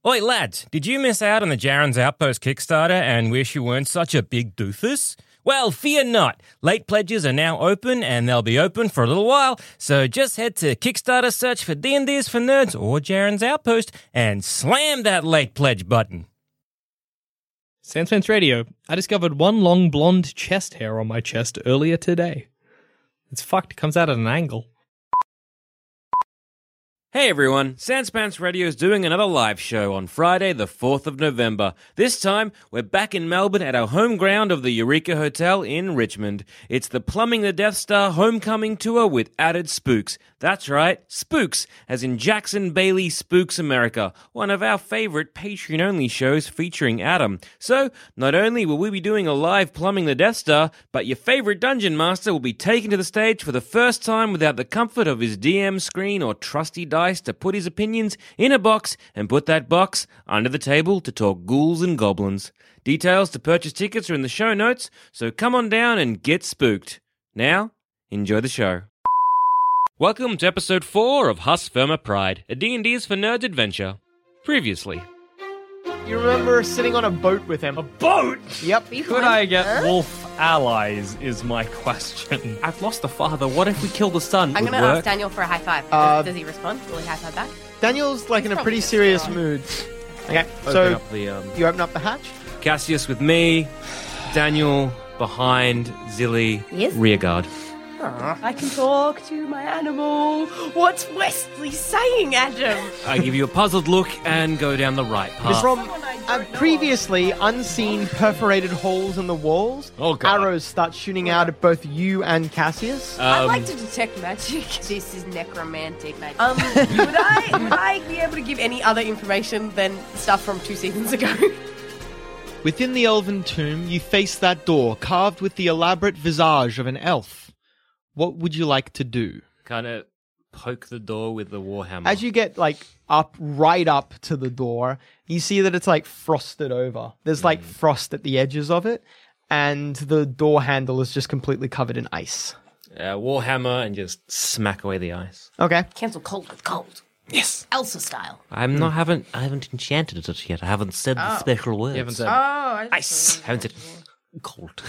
Oi, lads, did you miss out on the Jaren's Outpost Kickstarter and wish you weren't such a big doofus? Well, fear not. Late pledges are now open, and they'll be open for a little while, so just head to Kickstarter, search for D&D's for Nerds or Jaren's Outpost, and slam that late pledge button. Sandspence Radio. I discovered one long blonde chest hair on my chest earlier today. It's fucked. It comes out at an angle. Hey everyone, Sanspants Radio is doing another live show on Friday the 4th of November. This time, we're back in Melbourne at our home ground of the Eureka Hotel in Richmond. It's the Plumbing the Death Star Homecoming Tour with added spooks. That's right, spooks, as in Jackson Bailey Spooks America, one of our favourite Patreon-only shows featuring Adam. So, not only will we be doing a live Plumbing the Death Star, but your favourite Dungeon Master will be taken to the stage for the first time without the comfort of his DM screen or trusty dice to put his opinions in a box and put that box under the table to talk ghouls and goblins. Details to purchase tickets are in the show notes, so come on down and get spooked. Now, enjoy the show. Welcome to episode 4 of Hus Verma Pride, a D&D's for Nerds adventure. Previously. You remember sitting on a boat with him? A boat? Yep. Could I get wolf allies is my question. I've lost a father. What if we kill the son? I'm going to ask Daniel for a high five. Does he respond? Will he high five back? Daniel's like in a probably pretty just serious gone. mood. Okay, Open so up the, you open up the hatch. Cassius with me, Daniel behind, Zilly, Yes? rearguard. I can talk to my animal. What's Wesley saying, Adam? I give you a puzzled look and go down the right path. From Someone I don't know. previously unseen perforated holes in the walls, Oh, God. arrows start shooting out at both you and Cassius. I like to detect magic. This is necromantic magic. Would I be able to give any other information than stuff from 2 seasons ago? Within the elven tomb, you face that door carved with the elaborate visage of an elf. What would you like to do? Kind of poke the door with the warhammer. As you get right up to the door, you see that it's like frosted over. There's like frost at the edges of it, and the door handle is just completely covered in ice. Warhammer and just smack away the ice. Okay. Cancel cold with cold. Yes. Elsa style. I haven't enchanted it yet. I haven't said the special words. You haven't said ice. I haven't said cold.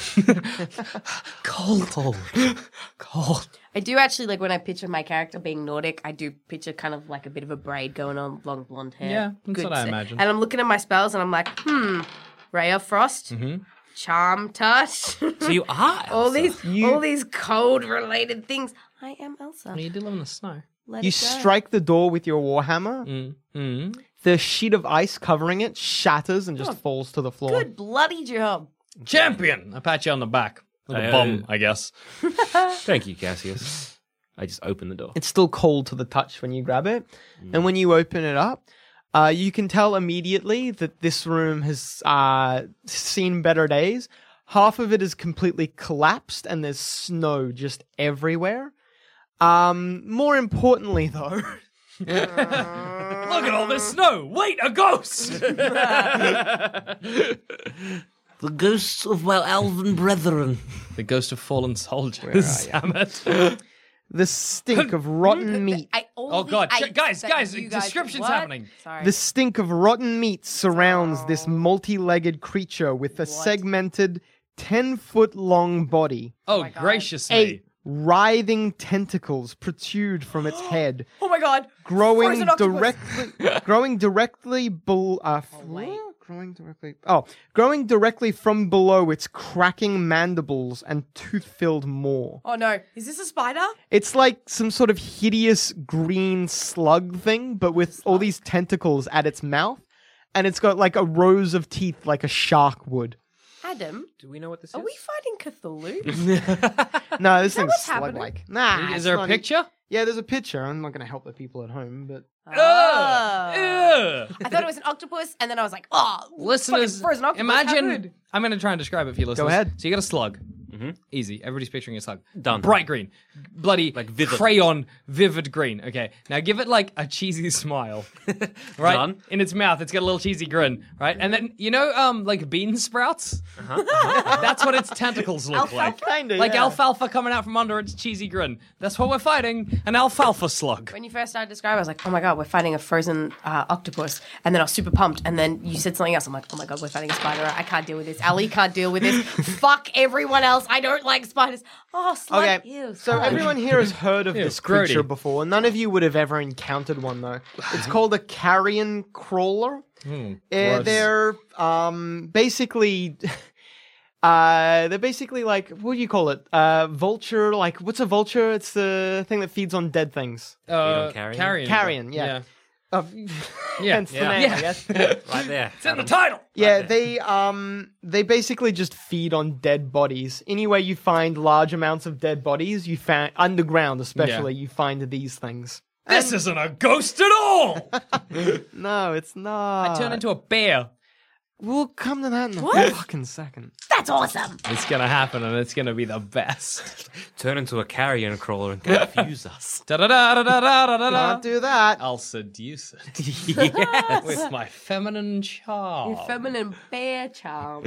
Cold. I do actually, like, when I picture my character being Nordic, I do picture kind of like a bit of a braid going on, long blonde hair. Yeah, that's Good what I set. imagine. And I'm looking at my spells and I'm like, Ray of Frost, Charm Touch, So you are all Elsa. all these cold related things. I am Elsa. You do live in the snow. Let You it go. strike the door with your warhammer. The sheet of ice covering it shatters and just falls to the floor. Good bloody job. Champion! I pat you on the back. With a bum, I guess. Thank you, Cassius. I just opened the door. It's still cold to the touch when you grab it. And when you open it up, you can tell immediately that this room has seen better days. Half of it is completely collapsed and there's snow just everywhere. More importantly, though... Look at all this snow! Wait, a ghost! The ghosts of my elven brethren. The ghost of fallen soldiers. Damn it. The stink of rotten meat. Oh, God. Guys, description's What? happening. Sorry. The stink of rotten meat surrounds this multi-legged creature with a segmented 10-foot-long body. Oh, my God. gracious A me. writhing tentacles protrude from its head, Oh my God. growing Frozen octopus. directly growing directly from below its cracking mandibles and tooth-filled maw. Oh no. Is this a spider? It's like some sort of hideous green slug thing, but with all these tentacles at its mouth, and it's got like a rows of teeth like a shark would. Adam, Do we know what this are is? we fighting Cthulhu? No, this thing's what's happening? slug-like. Nah, Is it's there a not picture? Yeah, there's a picture. I'm not going to help the people at home, but... Oh. Ugh. I thought it was an octopus, and then I was like, oh, Listeners, fucking frozen octopus, how imagine... good. I'm going to try and describe it for you listeners. ahead. So you got a slug. Easy. Everybody's picturing a slug. Done. Bright green. Bloody Like vivid. crayon vivid green. Okay. Now give it like a cheesy smile. Right? Done. In its mouth, it's got a little cheesy grin. Right? And then, like bean sprouts? That's what its tentacles look like. Kinda, Like yeah. alfalfa coming out from under its cheesy grin. That's what we're fighting. An alfalfa slug. When you first started describing, I was like, oh my god, we're fighting a frozen octopus. And then I was super pumped. And then you said something else. I'm like, oh my god, we're fighting a spider. I can't deal with this. Ali can't deal with this. Fuck everyone else. I don't like spiders. Oh, slug. Okay, Ew, so slug. everyone here has heard of Ew, this creature grody. before. None of you would have ever encountered one, though. It's called a carrion crawler. gross. They're basically... they're basically like, what do you call it? Vulture, like, what's a vulture? It's the thing that feeds on dead things. on carrion? Carrion, yeah. Hence the name, Yeah. I guess. Right there. It's in the title. Yeah, they basically just feed on dead bodies. Anywhere you find large amounts of dead bodies, you find underground especially, you find these things. This isn't a ghost at all. No, it's not. I turn into a bear. We'll come to that in a What? fucking second. That's awesome. It's gonna happen, and it's gonna be the best. Turn into a carrion crawler and confuse us. Da-da-da-da-da-da-da-da. Can't do that. I'll seduce it Yes. with my feminine charm. Your feminine bear charm.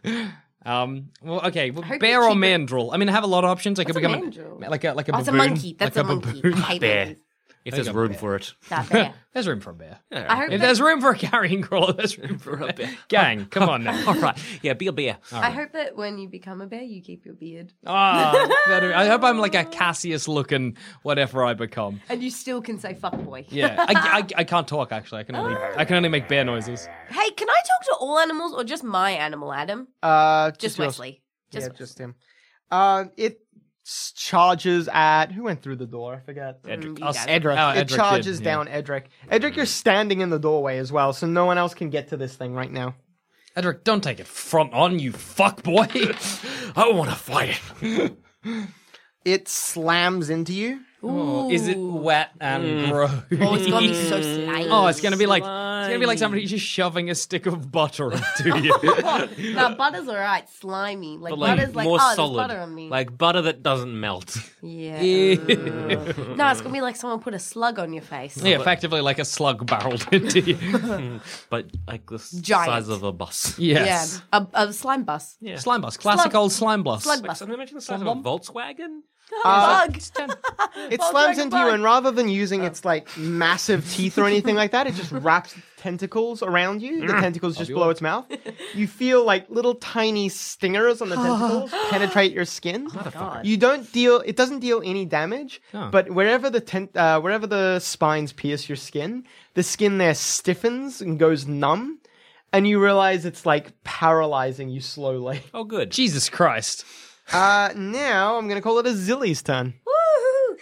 Well, okay, well, hope bear you or keep it- mandrill. I mean, I have a lot of options. I could What's a become mandrill? like a Oh, baboon. it's a monkey. That's like a monkey. baboon. I hate Bear. monkeys. If there's room for it. That bear. There's room for a bear. I hope If that, there's room for a carrion crawler, there's room for a bear. Gang, come on now. All right. Yeah, be a bear. I hope that when you become a bear, you keep your beard. I hope I'm like a Cassius-looking whatever I become. And you still can say fuck boy. Yeah, I can't talk actually. I can only make bear noises. Hey, can I talk to all animals or just my animal, Adam? Yours. Just Wesley. Yeah, just him. It charges at who went through the door? I forget. You Us- guys. Edric. Oh, It Edric charges did, yeah. down Edric. Edric, you're standing in the doorway as well, so no one else can get to this thing right now. Edric, don't take it front on, you fuck boy. I want to fight it. It slams into you. Oh, is it wet and gross? Oh, it's gonna be so slimy. Oh, it's gonna be like somebody just shoving a stick of butter into you. No, butter's alright. Slimy. Like, But like butter's like, more oh, solid. there's butter on me. Like butter that doesn't melt. yeah. Ew. No, it's gonna be like someone put a slug on your face. Yeah, effectively like a slug barreled into you. But like the Giant. size of a bus. Yes. Yeah. A slime bus. Yeah. Slime bus, classic Slug- old slime bus. slug Like, bus. so imagine the size of a Volkswagen. Bug. It Volkswagen slams into you, bug. and rather than using its like massive teeth or anything like that, it just wraps tentacles around you. The tentacles just below its mouth. You feel like little tiny stingers on the tentacles penetrate your skin. God. You don't deal. It doesn't deal any damage, but wherever the spines pierce your skin, the skin there stiffens and goes numb, and you realize it's like paralyzing you slowly. Oh, good. Jesus Christ. Now I'm gonna call it a Zilly's turn. Woohoo!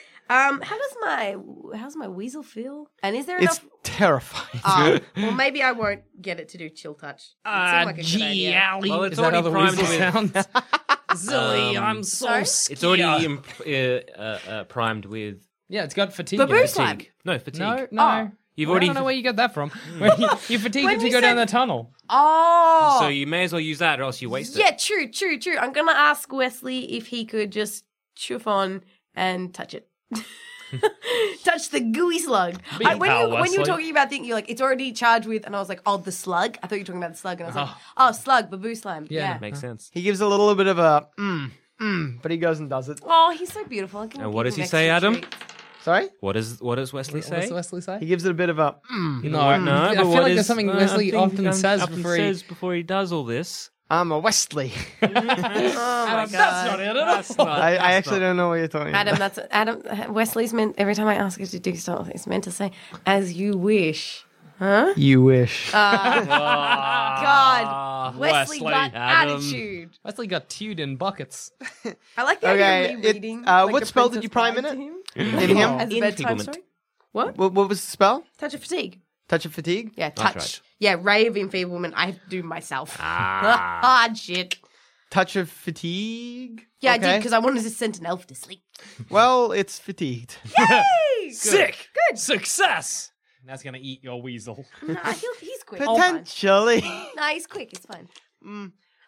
How's my weasel feel? And is there It's enough? terrifying. Well, maybe I won't get it to do chill touch. It seemed like a good idea. Well, it's Is that how already the primed weasel with- sounds? Zilly, I'm so Sorry? scared. It's already primed with Yeah, it's got fatigue. Baboon in it. slime. no fatigue. No, no. Oh. You've I already. don't know where you got that from. You fatigued When it to you go down said- the tunnel. Oh. So you may as well use that, or else you waste it. Yeah, true. I'm gonna ask Wesley if he could just chuff on and touch it. Touch the gooey slug. Be a When pal, you were Wesley. talking about thinking, you're like, it's already charged with, and I was like, oh, the slug. I thought you were talking about the slug, and I was like, oh, slug, baboo slime. Yeah. Yeah. Makes sense. He gives a little bit of a but he goes and does it. Oh, he's so beautiful. I can And what give does he him say, extra Adam? treats. Sorry? What does Wesley say? What does Wesley say? He gives it a bit of a No, I but feel what like there's is- something I Wesley think often says often before he... does all this. I'm a Wesley. Oh my god. That's not it at all. I actually don't know what you're talking about. Adam. Wesley's meant every time I ask her to do something, he's meant to say, "As you wish." You wish. God, Wesley Wesley, got Adam. attitude. Wesley got tewed in buckets. I like the Okay, idea of me it- reading. what a spell did Princess you prime in Bride it? to him. In him? As a bedtime Enfeeblement. story. What? What was the spell? Touch of fatigue. Touch of fatigue? Yeah, That's touch. right. Yeah, ray of enfeeblement. I have to do myself. Hard shit. Touch of fatigue? Yeah, I Okay. did because I wanted to send an elf to sleep. Well, it's fatigued. Yay! Sick! Good! Success! That's gonna eat your weasel. Nah, he's quick. Potentially. Nah, he's quick. It's fine.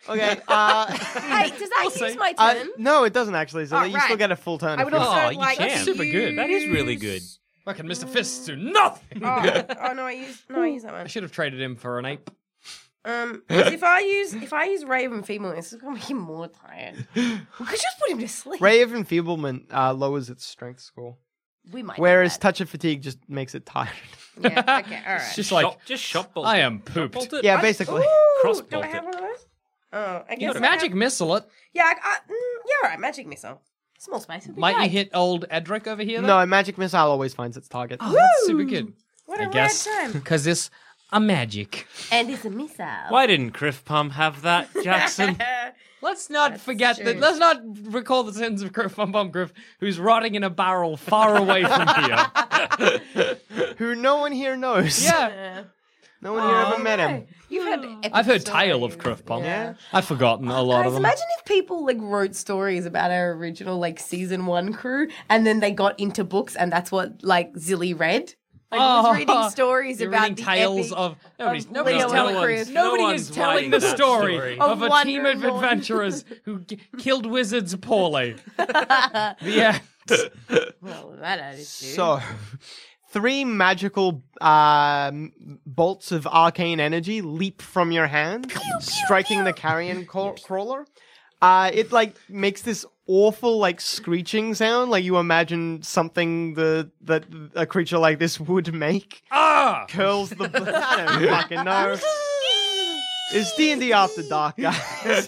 Okay. Hey, does that use my turn? No, it doesn't actually. So Oh, you still right. get a full turn. I if would you also want. you like can. Super good. That is really good. Fucking Mr. Fists do nothing. Oh no, I used that I one. should have traded him for an ape. 'Cause if I use Ray of Enfeeblement, it's gonna make him more tired. We could just put him to sleep. Ray of Enfeeblement lowers its strength score, We might. whereas do Touch of Fatigue just makes it tired. that. Yeah. Okay. All right. It's just like, Just shot bolt. I am pooped. Bolt it. Yeah, basically. Ooh, Cross-bolt do I it. have one of those? Oh, I You guess got I magic have- missile it. Yeah. Yeah. All right. Magic missile. Small space. Would be Might you great. hit old Edric over here? Then? No, Magic Missile always finds its target. Oh, that's super good. What a I guess rad time. because this a magic. And it's a missile. Why didn't Criff Pum have that, Jackson? Let's not forget true. that. Let's not recall the sins of Griff Bum Griff, who's rotting in a barrel far away from here. Who no one here knows. Yeah, No one here ever met him. You've heard. Epic I've heard tale of stories. Griff Bum. Yeah. I've forgotten a lot of Guys, them. imagine if people like wrote stories about our original like season 1 crew, and then they got into books, and that's what like Zilly read. Like, was reading stories You're about reading the tales epic of nobody's Leo and telling Chris. nobody No is one's telling writing the that story story. of a Wonder team of Woman. adventurers who killed wizards poorly. The end. Well, that attitude. So, 3 magical bolts of arcane energy leap from your hand, striking the carrion crawler. It like makes this awful like screeching sound, like you imagine something that a creature like this would make. Ah! Curls the. I don't fucking know. It's D&D After Dark, guys.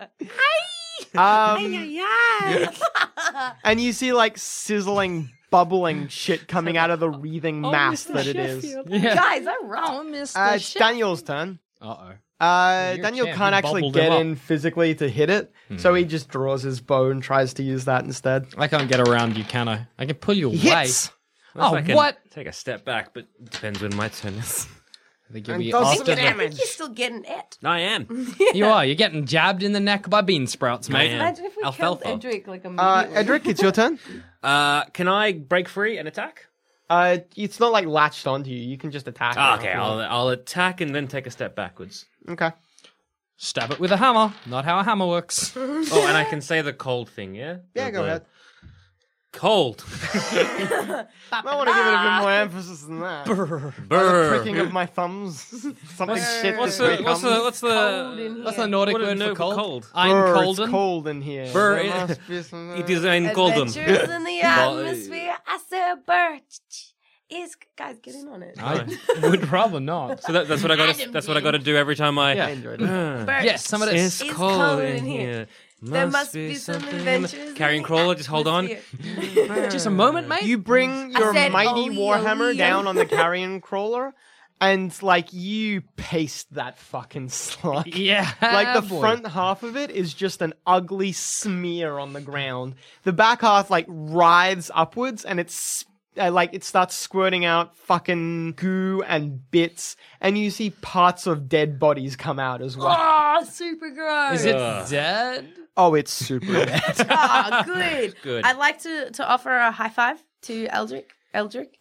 And you see like sizzling, bubbling shit coming out of the wreathing mass that it is. Yeah. Guys, I'm wrong. It's Daniel's turn. Uh-oh. Daniel champ. can't You actually bubbled get him up. in physically to hit it, so he just draws his bow and tries to use that instead. I can't get around you, can I? I can pull you away. Hits! Unless Oh, I can what? Take a step back, but it depends when my turn is. I think you'll And be does after get the... I think you're still getting it. I am. You are. You're getting jabbed in the neck by bean sprouts, I mate. am. Imagine if we Alfalfa. killed Edric like immediately. Edric, it's your turn. Can I break free and attack? It's not like latched onto you. You can just attack. Ah, it okay, if you want. I'll attack and then take a step backwards. Okay. Stab it with a hammer. Not how a hammer works. Oh, and I can say the cold thing, yeah? Yeah, go ahead. Cold. I want to give it a bit more emphasis than that. The Brr. pricking of my thumbs. Something shit What's this the way what's the comes. what's Cold in the here. What's the Nordic What do word you know for for cold? cold? I'm Brr, colden. It's cold in here. Brr, There must be some- it is in golden. Adventures in the atmosphere. I said, birch. Guys, get in on it. I would rather not. So that's what I got. Adam That's what I got to do every time I. Yeah. I enjoyed it. Birch. Yes, some of this. It's It's cold in here. There must be some adventures in Carrying the crawler, just hold on. atmosphere. Just a moment, mate. You bring your said, mighty "Oli, warhammer oli, down oli." on the carrion crawler, and like you paste that fucking slug. Yeah. Like the boy. front half of it is just an ugly smear on the ground. The back half like writhes upwards, and it's like it starts squirting out fucking goo and bits, and you see parts of dead bodies come out as well. Oh, super gross. Is it Ugh. dead? Oh, it's super bad. Oh, good. Good. I'd like to offer a high five to Edric. Edric.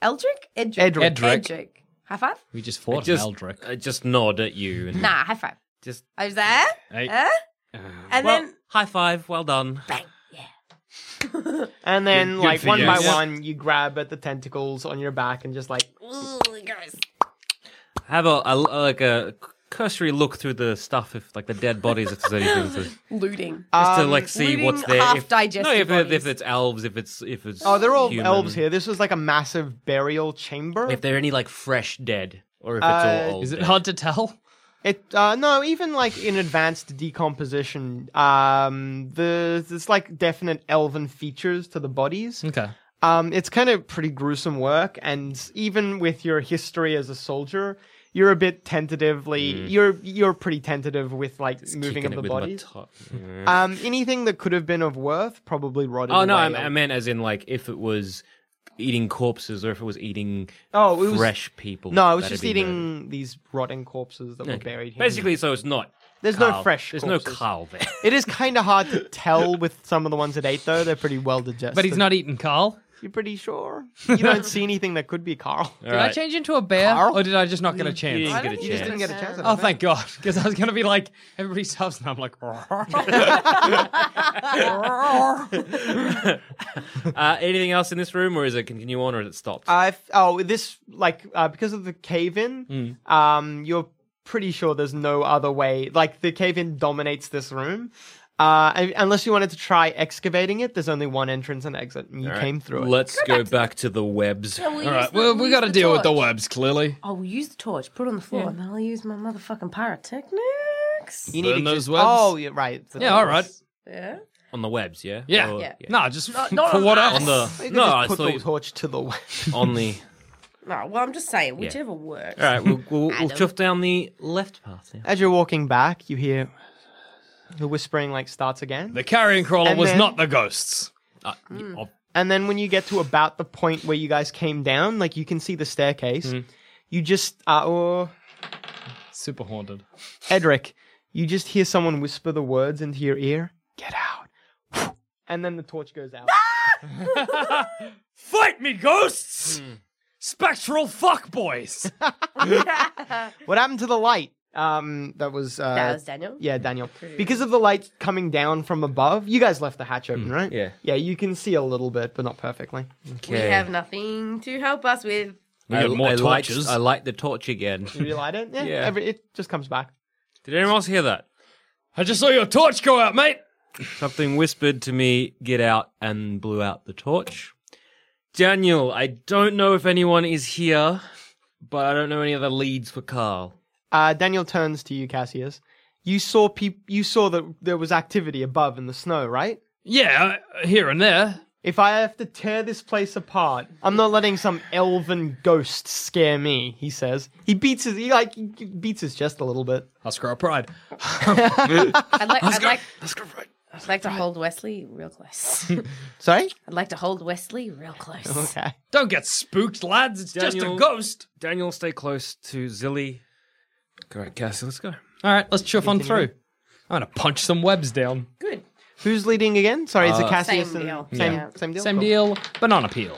Edric. High five? We just fought Just, Eldrick. just nod at you and Nah, high five. just. I was there. Hey. And Well, then high five. Well done. bang. Yeah. And then, Good like, for one you. by Yeah. one, you grab at the tentacles on your back and just like, Ooh, gross. Have a cursory look through the stuff, if like the dead bodies, if there's anything to. Looting. Just to like see looting what's there. half-digested No, if bodies. it's elves, if it's oh, they're all human. elves here. This was like a massive burial chamber. If there are any like fresh dead, or if it's all old. Is it dead. hard to tell? No, even like in advanced decomposition, there's like definite elven features to the bodies. Okay. It's kind of pretty gruesome work, and even with your history as a soldier, you're a bit tentatively. You're pretty tentative with like moving Kicking of it the with my bodies. top. Anything that could have been of worth probably rotted. Oh no, away. I meant as in like if it was eating corpses or if it was eating Oh, it was- fresh people. No, I was that had just been eating murdered. these rotting corpses that were Okay. buried here. Basically, so it's not. There's no Carl. fresh There's corpses. no Carl there. It is kind of hard to tell with some of the ones that ate, though. They're pretty well digested. But he's not eating Carl. You're pretty sure? You don't see anything that could be Carl. Did I change into a bear, Carl? or did I just not get a chance? You didn't I get don't a think You just chance. didn't get a chance. I Oh, don't thank God, because I was going to be like, everybody stops, and I'm like, Anything else in this room, or is it continue on, or is it stopped? This because of the cave-in. Hmm. You're pretty sure there's no other way. Like the cave-in dominates this room. Unless you wanted to try excavating it, there's only one entrance and exit, and you came through it. Let's go back to the webs. So we'll all right, use well, we use got to the deal with the torch. webs, clearly. Oh, we'll use the torch, put it on the floor, and then I'll use my motherfucking pyrotechnics. You need Burn to those just- webs? Oh, yeah, right. Yeah, all right. Yeah. On the webs, yeah? Yeah. Or- Yeah. No, just Not for on what us. else? On the You could no, just I put thought the you, torch to the web. on the. No, well, I'm just saying, whichever works. All right, we'll Adam. chuff down the left path now. As you're walking back, you hear the whispering starts again. The carrion crawler And was then- not the ghosts. And then when you get to about the point where you guys came down, you can see the staircase. You just Super haunted. Edric, you just hear someone whisper the words into your ear. Get out. And then the torch goes out. Fight me, ghosts! Spectral fuckboys! What happened to the light? That was Daniel. yeah, Daniel. Because of the light coming down from above, you guys left the hatch open, right? yeah. Yeah, you can see a little bit, but not perfectly. We have nothing to help us with. We got more torches. I light the torch again. You relight it? Yeah. It just comes back. Did anyone else hear that? I just saw your torch go out, mate! Something whispered to me, get out, and blew out the torch. Daniel, I don't know if anyone is here, but I don't know any other leads for Carl. Daniel turns to you, Cassius. You saw that there was activity above in the snow, right? Yeah, here and there. If I have to tear this place apart, I'm not letting some elven ghost scare me, he says. He beats his chest a little bit. Husker of pride. I'd like to hold Wesley real close. Sorry? I'd like to hold Wesley real close. Okay. Don't get spooked, lads. It's just a Daniel- ghost. Daniel, stay close to Zilly. All right, Cassie, let's go. All right, let's chuff on through. I'm going to punch some webs down. Good. Who's leading again? Sorry, is it Cassius Same and deal. Same, Yeah. same deal? Same Cool. deal, banana peel.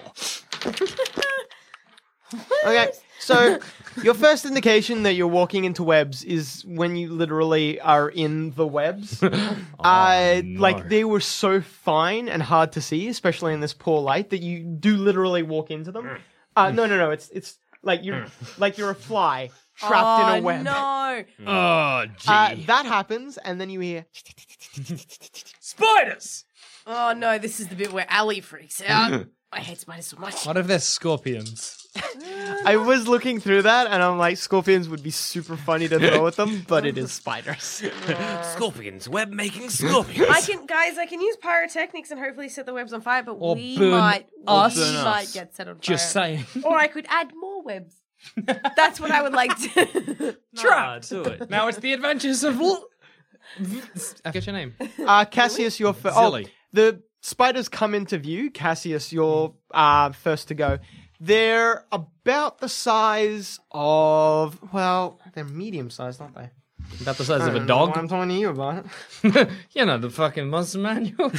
Okay, so your first indication that you're walking into webs is when you literally are in the webs. They were so fine and hard to see, especially in this poor light, that you do literally walk into them. No. It's like you're a fly trapped in a web. No. Oh, gee. That happens, and then you hear. Spiders! Oh no, this is the bit where Ali freaks out. I hate spiders so much. What if they're scorpions? I was looking through that, and I'm like, scorpions would be super funny to throw at them, but it is spiders. Scorpions, web making scorpions. I can use pyrotechnics and hopefully set the webs on fire, but Or we burn might us. get set on fire. Just saying. Or I could add more webs. That's what I would like to. Trapped. Do it. Now it's the adventures of... I get your name. Cassius, you're first. Zilly. The spiders come into view. Cassius, you're first to go. They're about the size of, they're medium-sized, aren't they? About the size of a I don't know dog. what I'm talking to you about it. You know, the fucking monster manual.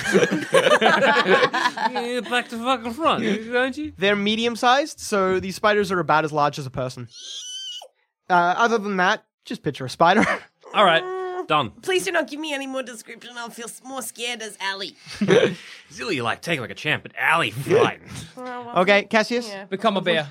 Yeah, back to fucking front, don't you? They're medium-sized, so these spiders are about as large as a person. Other than that, just picture a spider. All right, done. Please do not give me any more description. I'll feel more scared as Ali. Zilly, you take like a champ, but Allie frightened. Okay, Cassius. Yeah. Become a bear.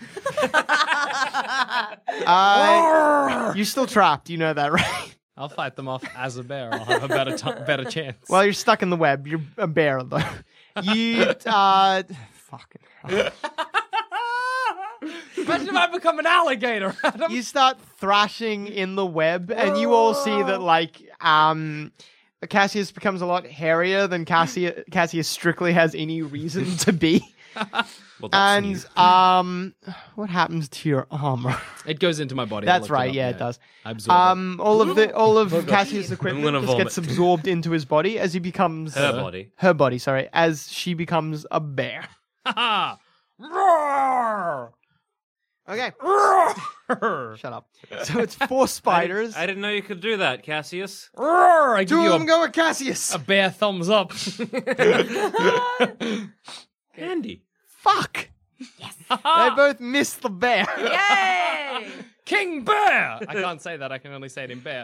You're still trapped, you know that, right? I'll fight them off as a bear. I'll have a better chance. Well, you're stuck in the web. You're a bear, though. You, fucking hell. Imagine if I become an alligator, Adam. You start thrashing in the web, and you all see that, Cassius becomes a lot hairier than Cassius strictly has any reason to be. Well, that's And, new. what happens to your armor? It goes into my body. I That's looked right, up, yeah, it does. I absorb All of Cassius' equipment gonna just gets vomit. absorbed into his body as he becomes... Her body. Her body, sorry. As she becomes a bear. it. Ha ha! Okay. Roar! Shut up. So it's 4 spiders. I didn't know you could do that, Cassius. Roar! I give 2 you of them go with Cassius. a bear thumbs up. Handy. Fuck! Yes. They both missed the bear. Yay! King Bear! I can't say that. I can only say it in bear.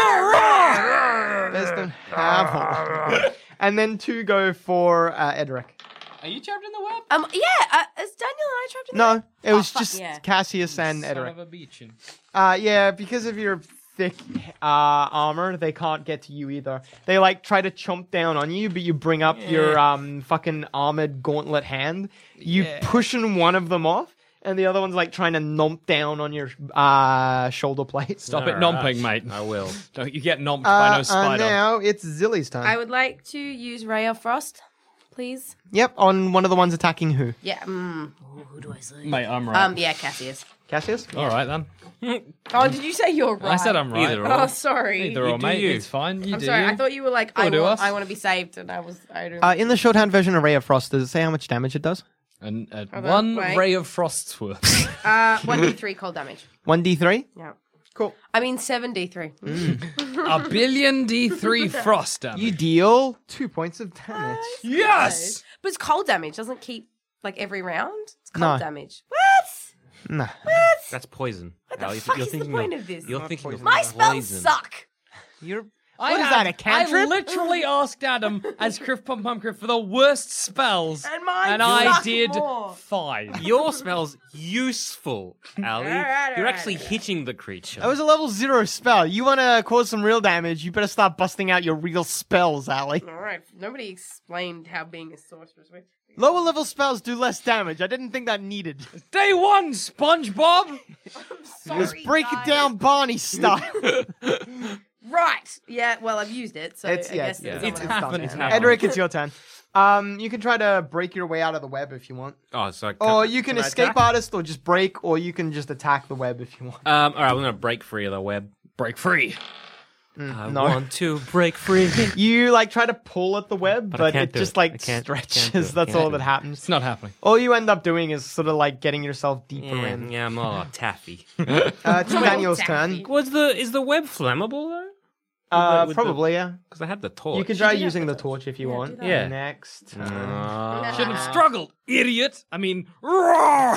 Bears don't have one. And then 2 go for Edric. Are you trapped in the web? Yeah, is Daniel and I trapped in No, it was fuck just yeah. Cassius and Son Edric. of a beachin. Yeah, because of your thick armor, they can't get to you either. They like try to chomp down on you, but you bring up your fucking armored gauntlet hand. You pushing one of them off, and the other one's like trying to nomp down on your shoulder plate. Stop it Alright. nomping, mate. I will. Don't you get nomped by no spider. Now it's Zilly's turn. I would like to use Ray of Frost, please. Yep, on one of the ones attacking who? Yeah. Who do I say? Mate, I'm right. Yeah, Cassius. Cassius? All right, then. Oh, did you say you're right? I said I'm right. Either or. Oh, sorry. Either or, do mate. you. It's fine. You I'm do sorry. you. I thought you were like, Or do us. I want to be saved, and I don't. In the shorthand version of Ray of Frost, does it say how much damage it does? And on, one wait. ray of frost's worth. 1d3 cold damage. 1d3? Yeah. Cool. I mean 7d3. A billion D3 frost damage. You deal 2 points of damage. Yes! But it's cold damage. Doesn't keep like every round. It's cold No. damage. What? Nah. That's poison. What the Al, fuck is the thinking point of this? You're Not thinking of poison. My spells poison. suck. You're... What is that, a cantrip? I literally asked Adam as Criff Pum Pum Criff for the worst spells. And mine I suck did more. 5. Your spell's useful, Ali. Alright, You're alright, actually alright. hitting the creature. That was a level 0 spell. You want to cause some real damage, you better start busting out your real spells, Allie. All right. Nobody explained how being a sorceress works. Lower level spells do less damage. I didn't think that needed. Day 1, SpongeBob! Sorry, Let's break guys. it down Barney style. Right. Yeah. Well, I've used it, so It's- I yeah, guess it's- someone it's else happened, does it's it. happened. Edric, it's your turn. You can try to break your way out of the web if you want. Oh, so Or you can I escape attack? artist or just break, or you can just attack the web if you want. All right, I'm gonna break free of the web. Break free. I no. want to break free. You like try to pull at the web, I but can't it do just it. like I can't do stretches. it. That's Can't all do that it. happens. It's not happening. All you end up doing is sort of like getting yourself deeper in. Yeah, I'm all taffy. It's Daniel's Taffy. turn. Is the web flammable though? with the- Probably, yeah. Because I had the torch. You can try do have using the the torch if you Yeah, want. do that. Yeah. Next turn. Shouldn't have struggled, idiot. I mean, roar!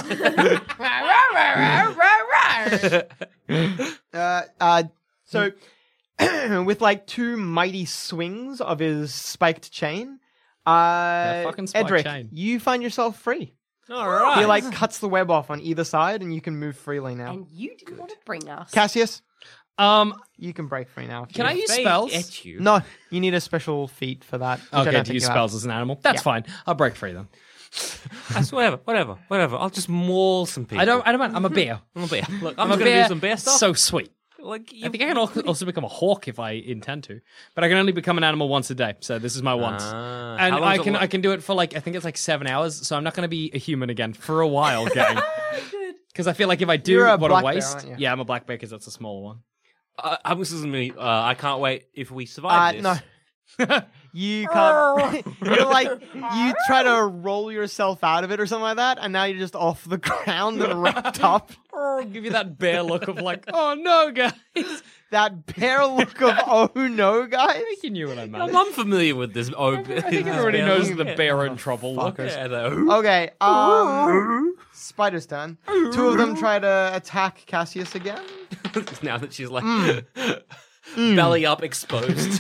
So, with like 2 mighty swings of his spiked chain, fucking spiked Edric, chain. you find yourself free. All right. He like cuts the web off on either side, and you can move freely now. And you didn't want to bring us. Cassius, Um, you can break free now. if can you I want. use They spells? et you. No, you need a special feat for that. which I Okay, don't to think use you have. spells as an animal. That's Yeah. fine. I'll break free then. Whatever. I'll just maul some people. I don't mind. I'm a bear. I'm a bear. Look, I'm I'm not a gonna bear. do some bear stuff. So sweet. like, I think I can also become a hawk if I intend to, but I can only become an animal once a day. So this is my once, Ah. and How long I does it can do it for like I think it's like 7 hours. So I'm not going to be a human again for a while, gang. Because I feel like if I do, You're a what black a bear, waste. aren't you? Yeah, I'm a black bear because that's a smaller one. This is me. I can't wait if we survive this. No. You can't. You're like you try to roll yourself out of it or something like that, and now you're just off the ground and wrapped up. Oh, give you that bear look of like, oh no, guys. That bear look of oh no, guys. I think you knew what I meant. I'm unfamiliar with this. I think everybody knows the bear in trouble look. Yeah, though. Okay, Spider's turn. 2 of them try to attack Cassius again. Now that she's like belly up, exposed.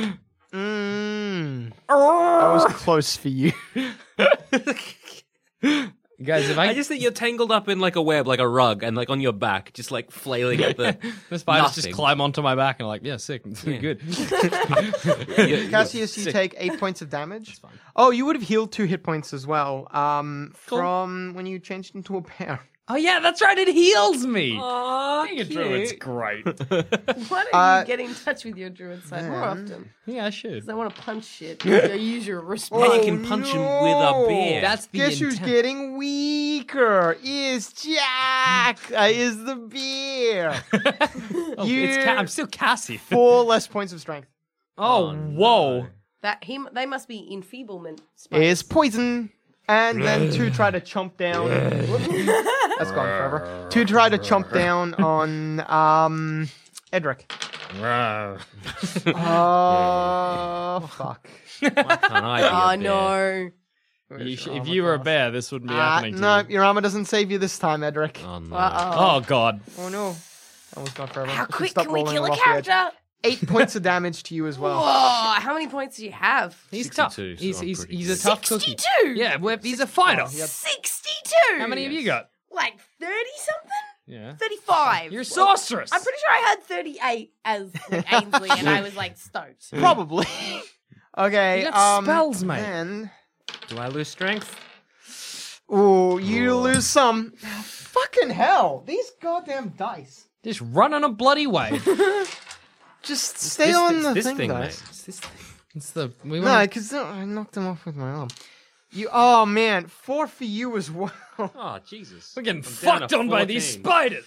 That was close for you. Guys, if I just think you're tangled up in like a web, like a rug, and like on your back, just like flailing at the. the spiders just nothing. climb onto my back and are like, yeah, sick, good. Cassius, you take 8 points of damage. Oh, you would have healed 2 hit points as well. From when you changed into a bear. Oh yeah, that's right. It heals me. Aw, Being a druid's cute. great. Why don't you get in touch with your druid side more often? Yeah, I should. Because I want to punch shit. You use your response. Then you can punch him with a beer. That's the Guess who's intent. getting weaker? Is Jack. Is the bear. Oh, I'm still Cassie. 4 less points of strength. Oh, whoa. They must be enfeeblement. Is poison. And then 2 try to chomp down. That's gone forever. 2 try to chomp down on Edric. Oh fuck. Why can't I be a Oh bear? no. If you were a bear, this wouldn't be happening to no, you. your armor doesn't save you this time, Edric. Oh, no. Oh, God. Oh no. That was not forever. How Just quick stop can we rolling kill a off the edge. character? 8 points of damage to you as well. Whoa, how many points do you have? He's tough. 62, so I'm He's pretty a good. tough cookie. 62? Yeah, he's a fighter. 62? How many have you got? Like 30 something? Yeah. 35. You're a sorceress. I'm pretty sure I had 38 as like, Ainsley, and I was like stoked. Probably. Okay. You got spells, mate. Then... Do I lose strength? Ooh, you lose some. Fucking hell. These goddamn dice. Just run on a bloody way. Just stay on the this thing, thing, guys. mate. It's this thing. It's the we No, want because I knocked them off with my arm. Oh man, 4 for you as well. Oh, Jesus. we're getting I'm down fucked to on by these 14. spiders.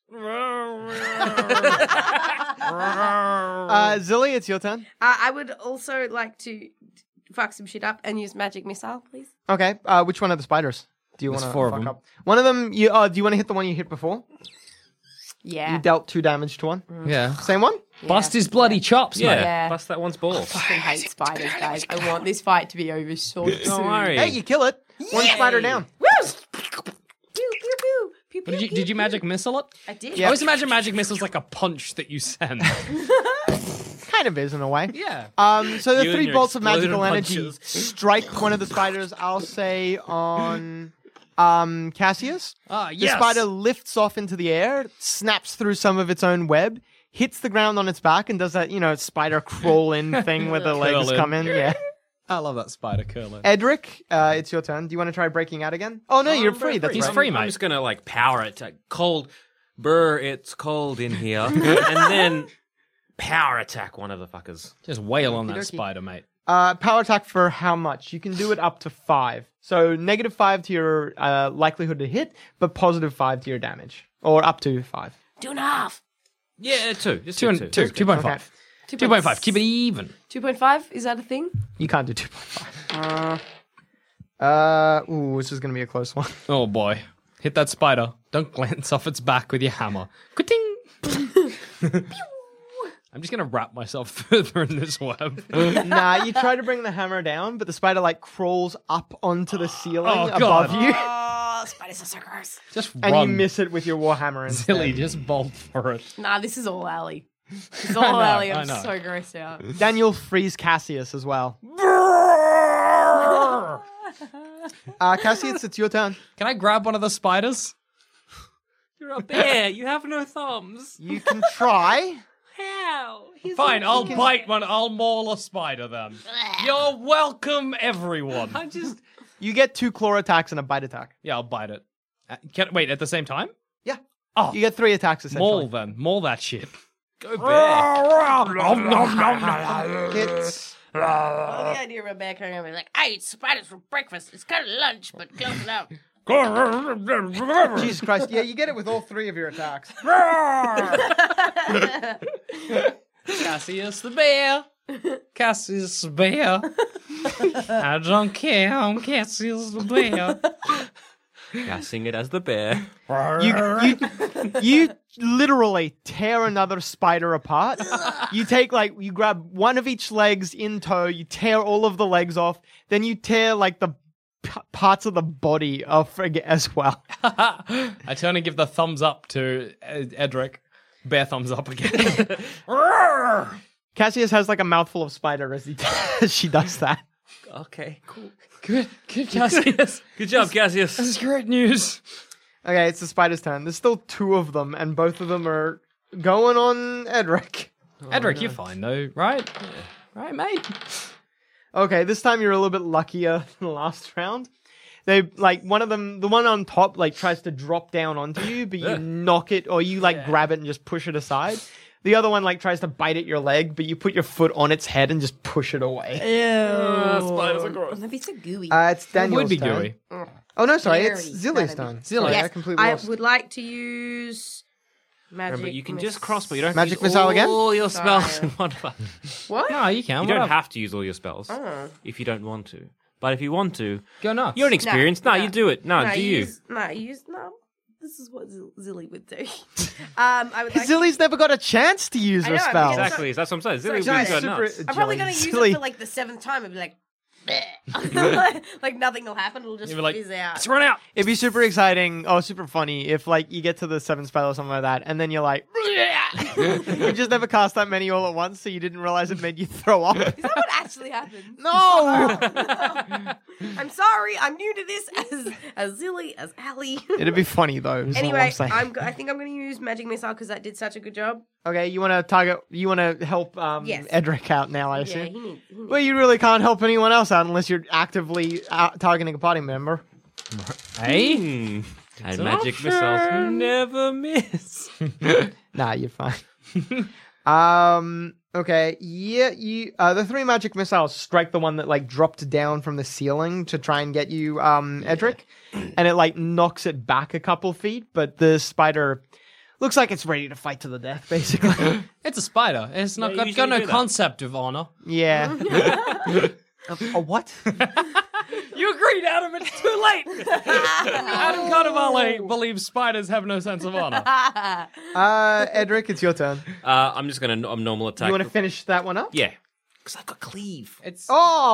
Zilly, it's your turn. I would also like to fuck some shit up and use magic missile, please. Okay. Which one of the spiders do you want There's to 4 of fuck them. up? One of them. You do you want to hit the one you hit before? Yeah. You dealt 2 damage to one. Yeah. Same one. Bust his bloody chops, Yeah, mate. Yeah. bust that one's ball. I fucking hate spiders, guys. I want this fight to be over so soon. Don't worry. Hey, you kill it. One spider down. Woo! Pew, pew, pew. Pew, But pew, did you magic missile it? I did. I Yeah. always imagine magic missile's like a punch that you send. Kind of is in a way. yeah. So the You and 3 your bolts of magical exploded energy punches. strike one of the spiders. I'll say on Cassius. Ah, The yes. spider lifts off into the air, snaps through some of its own web, hits the ground on its back, and does that, spider crawl in thing where the legs Curl in. come in. Yeah. I love that spider curling. Edric, it's your turn. Do you want to try breaking out again? Oh no, you're free. That's He's right. free, I'm mate. just gonna power it. Cold, brr, it's cold in here, and then power attack one of the fuckers. Just wail on that Okey-dokey. spider, mate. Power attack for how much? You can do it up to 5. So -5 to your likelihood to hit, but +5 to your damage, or up to 5. 2.5. Yeah, 2. Just 2 2. and 2. 2.5. Okay. 2.5. Keep it even. 2.5? Is that a thing? You can't do 2.5. This is gonna be a close one. Oh boy. Hit that spider. Don't glance off its back with your hammer. Ka-ting! I'm just gonna wrap myself further in this web. Nah, you try to bring the hammer down, but the spider crawls up onto the ceiling Oh, above God. you, Oh, spiders are so gross. Just and run. you miss it with your warhammer instead. Silly, just bolt for it. Nah, this is all Allie. This is all Allie. I I'm know. so grossed out. Daniel frees Cassius as well. Cassius, it's your turn. Can I grab one of the spiders? You're a bear. You have no thumbs. You can try. How? Fine, I'll bite one. I'll maul a spider then. You're welcome, everyone. I just. You get 2 claw attacks and a bite attack. Yeah, I'll bite it. Wait, at the same time? Yeah. Oh, You get 3 attacks essentially. maul then. Maul that shit. Go bear. Hits. I love the idea of a bear coming over like, I eat spiders for breakfast. It's kind of lunch, but close enough. Jesus Christ. Yeah, you get it with all 3 of your attacks. Cassius the bear. Cassius the bear. I don't care. I'm Cassius the bear. Yeah, sing it as the bear. You literally tear another spider apart. You grab one of each legs in tow, you tear all of the legs off, then you tear the parts of the body off as well. I turn and give the thumbs up to Edric. Bear thumbs up again. Cassius has a mouthful of spider as she does that. Okay, cool. Good Cassius. Good job, Cassius. This is great news. Okay, it's the spider's turn. There's still 2 of them, and both of them are going on Edric. Edric, you're fine though, right? Right, mate. Okay, this time you're a little bit luckier than the last round. They one of them, the one on top, tries to drop down onto you, but you knock it, or you grab it and just push it aside. The other one tries to bite at your leg, but you put your foot on its head and just push it away. Ew. Spiders are gross. Maybe it's so gooey. It's It Daniel's would be turn. gooey. Oh no, sorry, Very it's Zilly's kinda turn. Zilly. Sorry, I Yes, completely I lost. would like to use magic. Remember, you can just miss- crossbow. You don't have Magic to use missile again? all your spells Sorry. in one fight. What? No, you can. You don't whatever. have to use all your spells if you don't want to. But if you want to, Go nuts. you're inexperienced. No, you do it. No, do you? No. This is what Zilly would do. I would like. Zilly's never got a chance to use I her know, spells. because- Exactly. That's what I'm saying. Zilly Sorry, would go super- nuts. I'm probably going to use Zilly. it for the 7th time and be like, like nothing will happen. It'll just You'll be like, fizz out. let's run out. It'd be super exciting or super funny if like you get to the 7th spell or something like that, and then you're like, you just never cast that many all at once, so you didn't realize it made you throw up. Is that what actually happens? No! I'm sorry. I'm new to this as silly as Allie. It'd be funny though. Is all Anyway, I'm saying. I think I'm going to use Magic Missile because that did such a good job. Okay, you want to target? You want to help Yes. Edric out now? I Yeah, assume. he needs. Well, you really can't help anyone else out unless you're actively targeting a party member. Hey? And an magic option. missiles never miss. Nah, you're fine. Okay. Yeah. You. The 3 magic missiles strike the one that like dropped down from the ceiling to try and get you, Edric, and it like knocks it back a couple feet. But the spider looks like it's ready to fight to the death, basically. It's a spider. It's not They got usually no do that. concept of honor. Yeah. A what? You agreed, Adam. It's too late. Adam Carnivale believes spiders have no sense of honor. Edric, it's your turn. I'm just gonna normal attack. You want to finish that one up? Yeah, because I've got cleave. It's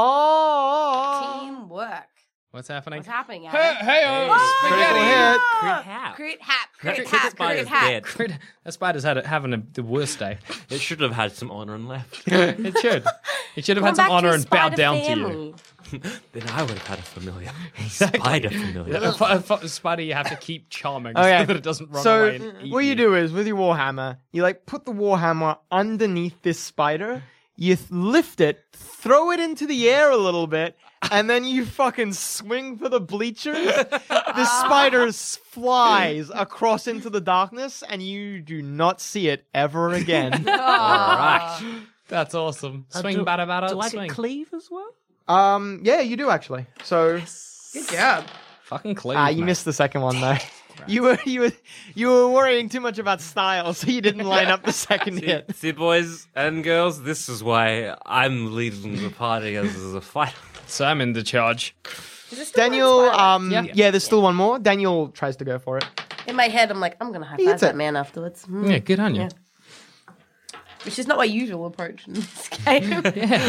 Oh. Teamwork. what's happening? What's happening, Hey, Adam? hey, Critical spaghetti. hit. Crit hat. Crit hat. Crit Crit hat. spider's Crit hat. dead. That spider's having the worst day. It should have had some honor and left. It should. It should have had Come some back to honor your and bowed spider down to family. you. Then I would have had a familiar. Spider familiar. A spider you have to keep charming Okay. so that it doesn't run So away and eat what you do is with your warhammer, you like put the warhammer underneath this spider. You lift it, throw it into the air a little bit, and then you fucking swing for the bleachers. The spider flies across into the darkness, and you do not see it ever again. All right. That's awesome. Swing, bada, bada, swing. cleave as well? Yeah, you do actually. So Good job. Fucking clean. you missed the second one though. You were worrying too much about style, so you didn't line up the second hit. See, boys and girls, this is why I'm leading the party as a fighter. So I'm in the charge. Is there still Daniel, one spider? yeah, there's still one more. Daniel tries to go for it. In my head, I'm like, I'm going to high He five hits that it. man afterwards. Yeah, good on you. Yeah. Which is not my usual approach in this game.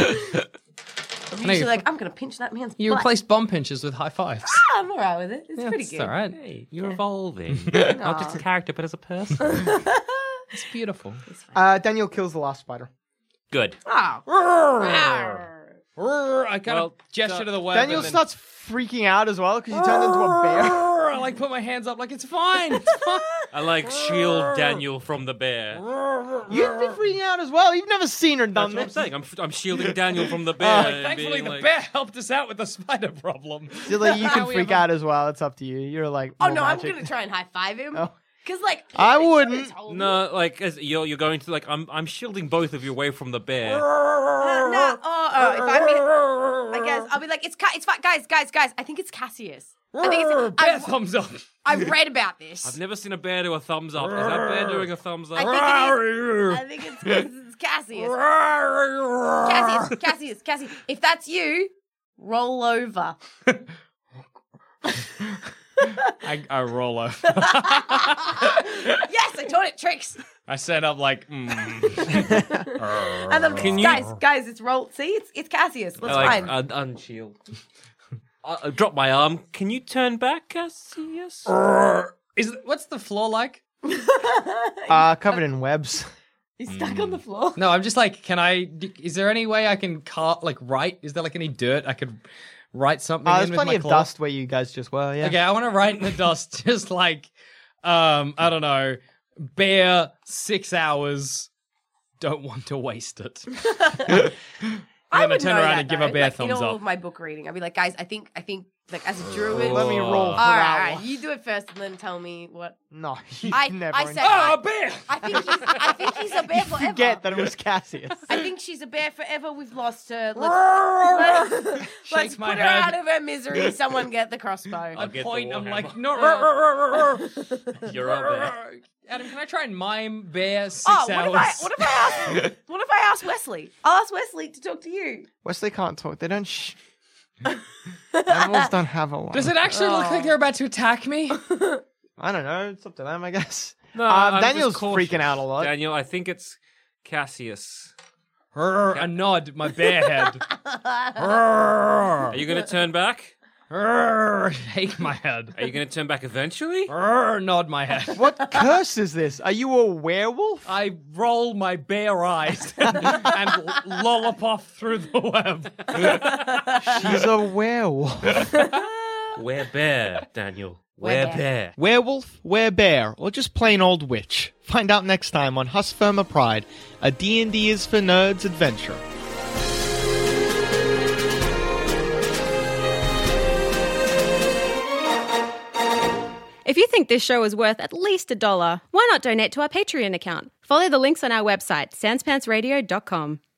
I'm usually like, I'm going to pinch that man's You butt. replaced bomb pinches with high fives. I'm alright with it. It's pretty It's good. all right. Hey, you're evolving. Not just a character, but as a person. It's beautiful. Daniel kills the last spider. Good. Oh. I kind of Well, gesture to the web. Daniel and then- starts freaking out as well because you turned into a bear. I like put my hands up like it's fine. It's fine. I like shield Daniel from the bear. You'd be freaking out as well. You've never seen her That's done what I'm this. saying. I'm shielding Daniel from the bear. and Thankfully, being the like, bear helped us out with the spider problem. Dilly, you can We freak have a- out as well. It's up to you. You're like, Oh more no, I'm magic. going to try and high five him. Oh. Because, like, I he wouldn't. should've told me. No, like as you're going to like I'm shielding both of you away from the bear. No, if I'm I guess I'll be like, it's fine, guys. I think it's Cassius. I think it's. Bear thumbs up. I've read about this. I've never seen a bear do a thumbs up. Is that bear doing a thumbs up? I think it's Cassius. Cassius. If that's you, roll over. I roll over. Yes, I taught it tricks. I set up like. And then Can you- guys, it's roll. See, it's Cassius. That's I like fine. unshield. I drop my arm. Can you turn back, Cassius? What's the floor like? Covered in webs. He's stuck on the floor. No, I'm just like, is there any way I can write? Is there like any dirt I could write something in There's with plenty my of claw? dust where you guys just were, yeah. Okay, I want to write in the dust, just like, I don't know, bear 6 hours, don't want to waste it. I then I would turn know around that, and give though. a bear like, thumbs in all up. of my book reading, I'd be like, guys, I think, like as a druid. Let me roll for All right, that all right, one. you do it first, and then tell me what. No, you I never. said- Oh, a bear! I think he's a bear forever. Forget that it was Cassius. I think she's a bear forever. We've lost her. Let's Shakes my put her head. out of her misery. Someone get the crossbow. I'll get the Point, I'm warhammer. like, no. You're a bear. Adam, can I try and mime bear 6 Oh, hours? what if I ask Wesley? I'll ask Wesley to talk to you. Wesley can't talk. They don't. Animals don't have a lot. Does it actually look like they're about to attack me? I don't know. It's up to them, I guess. No, I'm just Daniel's cautious. freaking out a lot. Daniel, I think it's Cassius. A nod, my bear head. Are you going to turn back? Shake my head. Are you going to turn back eventually? Nod my head. What curse is this? Are you a werewolf? I roll my bare eyes and lollop off through the web. She's a werewolf. Werebear, Daniel. Werebear. Werewolf, werebear, or just plain old witch. Find out next time on Husfirma Pride, a D&D is for nerds adventure. If you think this show is worth at least $1, why not donate to our Patreon account? Follow the links on our website, sanspantsradio.com.